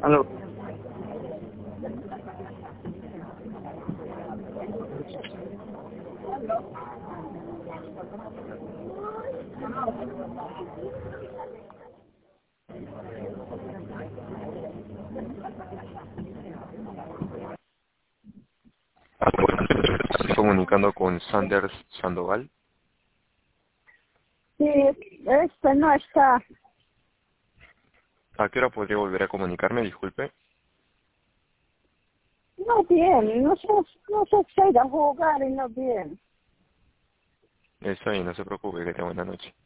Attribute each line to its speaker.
Speaker 1: Aló.
Speaker 2: Estoy comunicando con Sanders Sandoval.
Speaker 3: Sí, no está.
Speaker 2: ¿A qué hora podría volver a comunicarme? Disculpe.
Speaker 3: No viene, no se a jugar y no viene.
Speaker 2: Está bien, no se preocupe, que tenga buena noche.